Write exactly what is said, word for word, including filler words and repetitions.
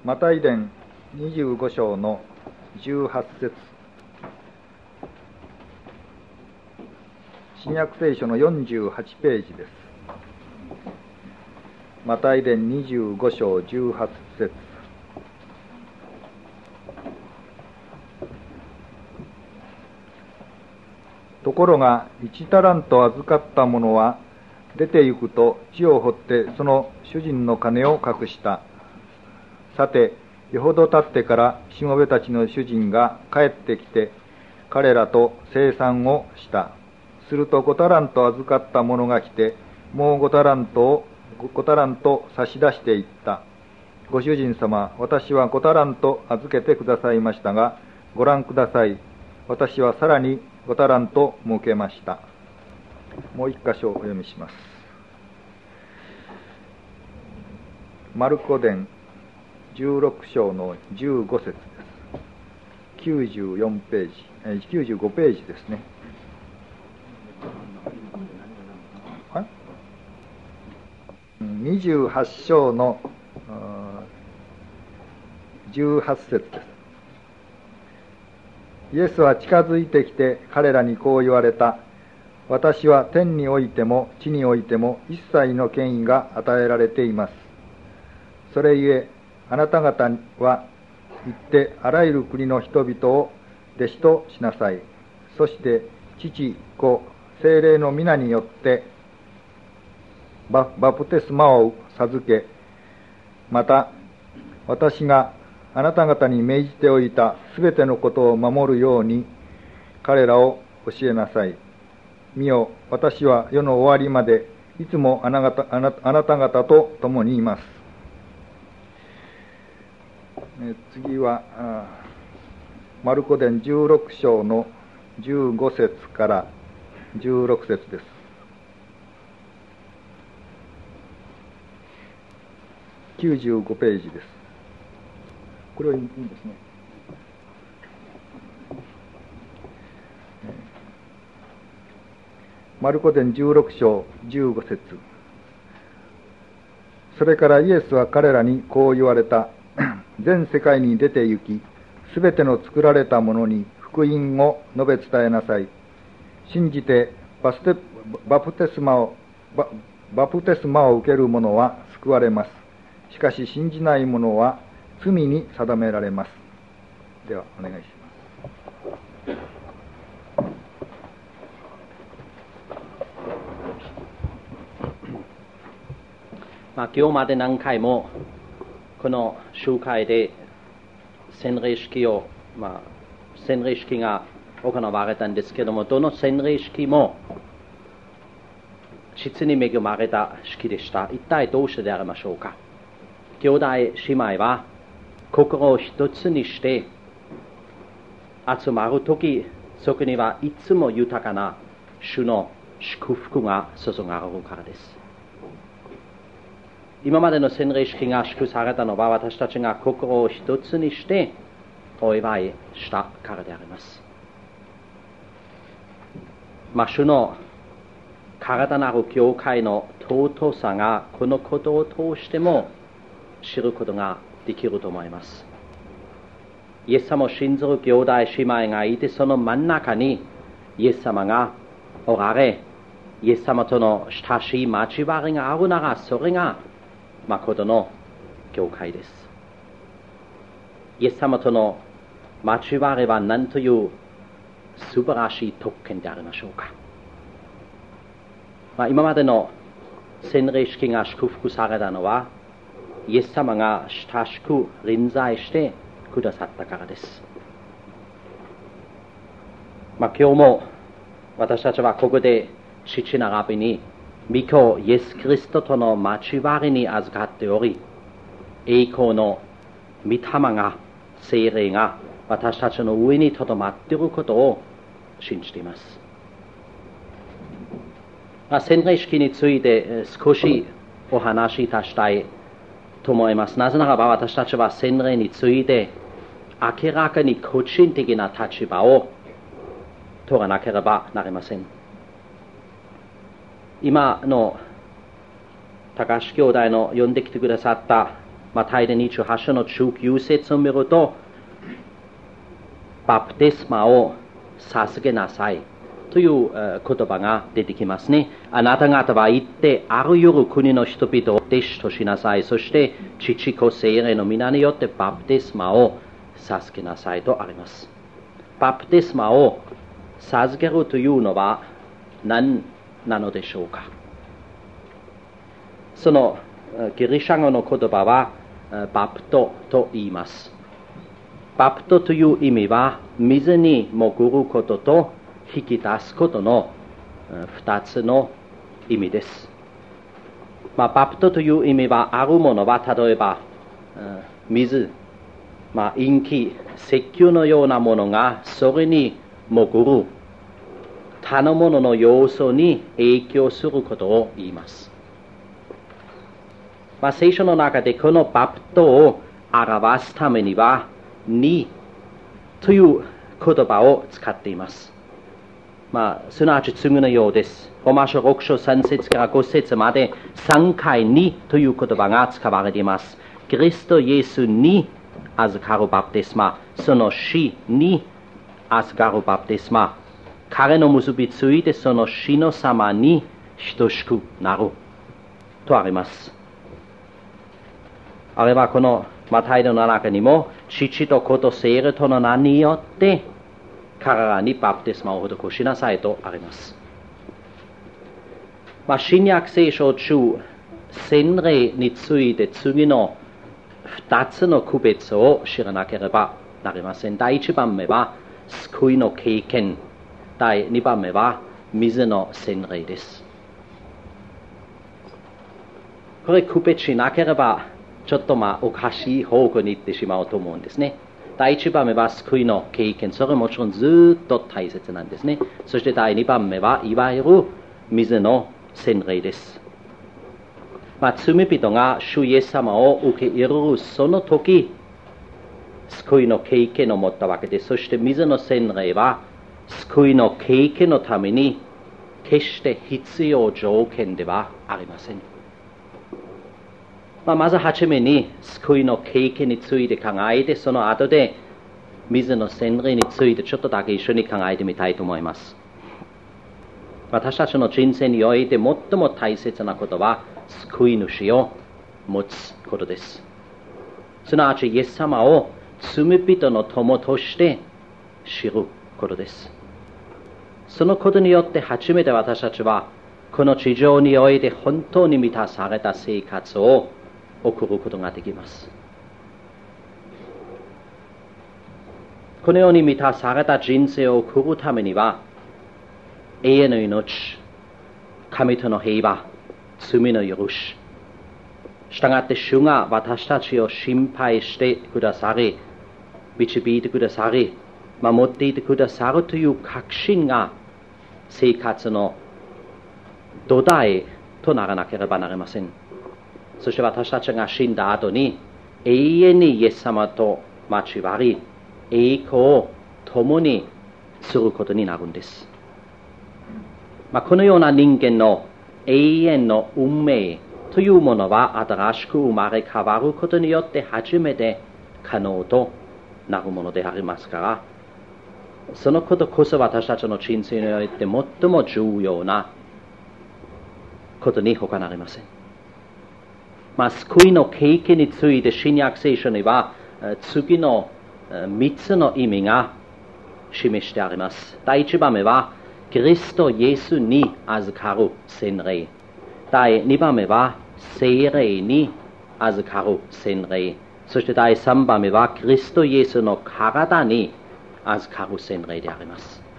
マタイ伝にじゅうご章のじゅうはち節、新約聖書のよんじゅうはちページです。マタイ伝にじゅうご章じゅうはち節。ところが一タラント預かった者は出て行くと地を掘ってその主人の金を隠した。さてよほど経ってからしもべたちの主人が帰ってきて彼らと清算をした。するとごタラント預かった者が来てもうごタラントをごタラント差し出していった。ご主人様、私はごタラント預けてくださいましたが、ご覧ください。私はさらにごタラント設けました。もう一箇所お読みします。マルコ伝じゅうろく章のじゅうご節です。きゅうじゅうよんページ、えきゅうじゅうごページですね。はい、にじゅうはち章のじゅうはち節です。イエスは近づいてきて彼らにこう言われた。私は天においても地においても一切の権威が与えられています。それゆえあなた方は行ってあらゆる国の人々を弟子としなさい。そして父、子、聖霊の皆によってバ, バプテスマを授け、また私があなた方に命じておいたすべてのことを守るように彼らを教えなさい。見よ、私は世の終わりまでいつもあなた、あな、あなた方と共にいます。え次はマルコ伝じゅうろく章のじゅうご節からじゅうろく節です。きゅうじゅうごページです。これはいいんですね。マルコ伝じゅうろく章じゅうご節。それからイエスは彼らにこう言われた。全世界に出て行き、すべての作られたものに福音を述べ伝えなさい。信じてバステバプテスマをバ、バプテスマを受ける者は救われます。しかし信じない者は罪に定められます。ではお願いします。 まあ、今日まで何回もこの集会で洗礼式を、まあ、洗礼式が行われたんですけども、どの洗礼式も実に恵まれた式でした。一体どうしてでありましょうか。兄弟姉妹は心を一つにして集まるとき、そこにはいつも豊かな主の祝福が注がれるからです。今までの洗礼式が祝されたのは私たちが心を一つにしてお祝いしたからであります。まあ、主の体なる教会の尊さがこのことを通しても知ることができると思います。イエス様を信ずる兄弟姉妹がいて、その真ん中にイエス様がおられ、イエス様との親しい交わりがあるなら、それが誠の教会です。イエス様との交わりは何という素晴らしい特権でありましょうか。まあ、今までの洗礼式が祝福されたのはイエス様が親しく臨在してくださったからです。まあ、今日も私たちはここで父ならびに御子イエス・キリストとの交わりに預かっており、栄光の御霊が、聖霊が私たちの上にとどまっていることを信じています。まあ、洗礼式について少しお話しいたしたいと思います。なぜならば私たちは洗礼について明らかに個人的な立場を取らなければなりません。今の高橋兄弟の呼んできてくださったマタイでにじゅうはち章のじゅうきゅう節を見ると、バプテスマを授けなさいという言葉が出てきますね。あなた方は行ってあらゆる国の人々を弟子としなさい。そして父子聖霊の皆によってバプテスマを授けなさいとあります。バプテスマを授けるというのは何なのでしょうか。そのギリシャ語の言葉はバプトと言います。バプトという意味は水に潜ることと引き出すことの二つの意味です。まあ、バプトという意味はあるものは例えば水、まあ、陰気、石油のようなものがそれに潜る他のものの要素に影響することを言います。まあ、聖書の中でこのバプトを表すためにはにという言葉を使っています。まあ、すなわち次のようです。ローマ書ろく章さん節からご節までさんかいにという言葉が使われています。キリストイエスに預かるバプテスマ、その死に預かるバプテスマ、彼の結びついてその死の様に等しくなるとあります。あれはこのマタイの中にも父と子と聖霊との名によって彼らにバプテスマを施しなさいとあります。まあ、新約聖書中、洗礼について次の二つの区別を知らなければなりません。第一番目は救いの経験、第二番目は水の洗礼です。これ区別しなければちょっとまあおかしい方向に行ってしまうと思うんですね。第一番目は救いの経験、それはもちろんずっと大切なんですね。そして第二番目はいわゆる水の洗礼です。まあ、罪人が主イエス様を受け入れるその時、救いの経験を持ったわけです。そして水の洗礼は救いの経験のために決して必要条件ではありません。まあ、まずはじめに救いの経験について考えて、その後で水の洗礼についてちょっとだけ一緒に考えてみたいと思います。私たちの人生において最も大切なことは救い主を持つことです。すなわちイエス様を罪人の友として知ることです。そのことによって初めて私たちはこの地上において本当に満たされた生活を送ることができます。このように満たされた人生を送るためには永遠の命、神との平和、罪の許し、したがって主が私たちを心配してくださり、導いてくださり、守っていてくださるという確信が生活の土台とならなければなりません。そして私たちが死んだ後に永遠にイエス様と交わり、栄光を共にすることになるんです。まあ、このような人間の永遠の運命というものは新しく生まれ変わることによって初めて可能となるものでありますから、そのことこそ私たちの人生において最も重要なことに他なりません。まあ、救いの経験について新約聖書には次の三つの意味が示してあります。第一番目はキリストイエスに預かる洗礼。第二番目は聖霊に預かる洗礼。そして第三番目はキリストイエスの体に預かる洗礼であります。